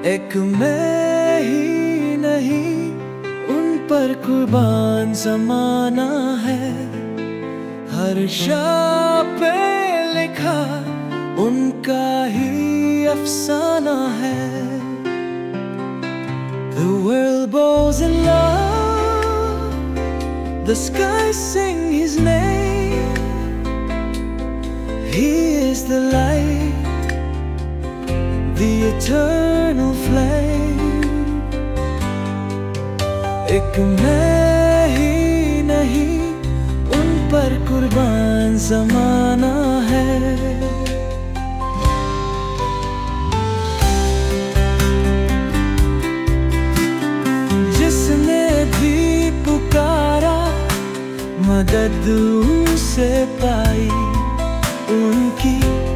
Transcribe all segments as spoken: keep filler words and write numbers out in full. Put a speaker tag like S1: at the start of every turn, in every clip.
S1: एक मैं ही नहीं, उन पर कुर्बान ज़माना है। हर शाह पे लिखा उनका ही अफसाना है। The world bows in love, the skies sing his name. He is the light, the eternal flame. एक मैं ही नहीं, उन पर कुर्बान ज़माना है। जिसने भी पुकारा मदद उनसे पाई, उनकी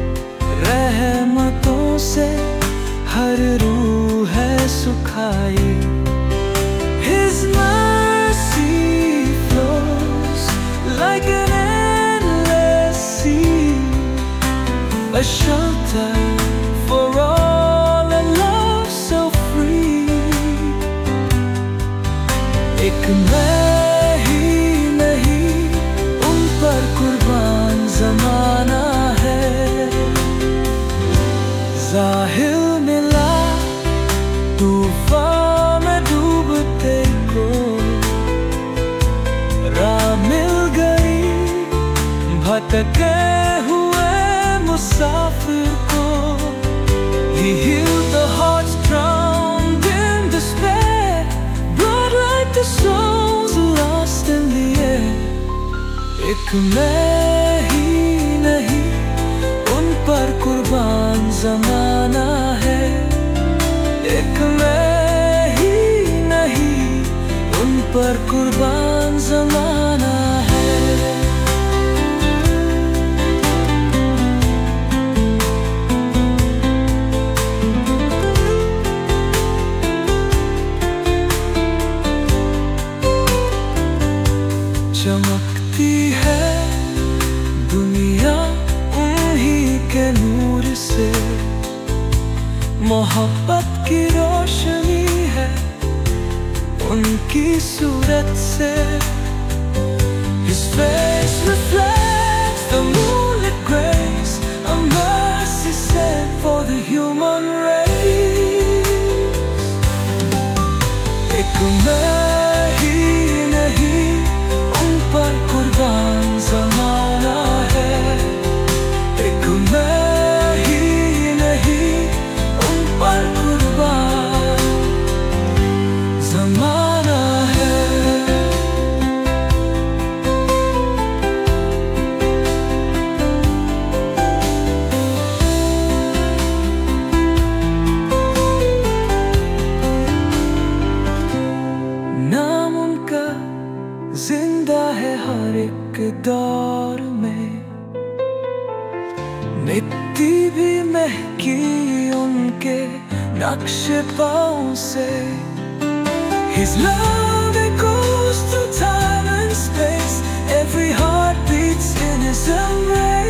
S1: रहमतों से हर रूह है सुखाई। His mercy flows like an endless sea, a shelter for all, a love so free. एक मैं ही नहीं, उन पर कुर्बान ज़माना है। ज़ाहिर मिला तूफान में डूबते को, राह मिल गई भटके हुए मुसाफिर को। He healed the hearts drowned in despair, brought light to souls lost in the air. एक मैं ही नहीं, उन पर कुर्बान ज़माना है। एक मैं ही नहीं, उन पर कुर्बान ज़माना है। चमकती है दुनिया उन्हीं के नूर से, मोहब्बत की रोशनी है उनकी सूरत से। His face reflects the moonlit grace, a mercy sent for the human race. एक मैं ही नहीं, उन पर कुर्बान ज़माना है। एक मैं ही नहीं, उन पर कुर्बान ज़माना है। नाम उनका जिंदा है हर एक दौर में, मिट्टी भी महकी उनके नक्शे पाँव से। His love echoes through time and space, every heart beats in his embrace.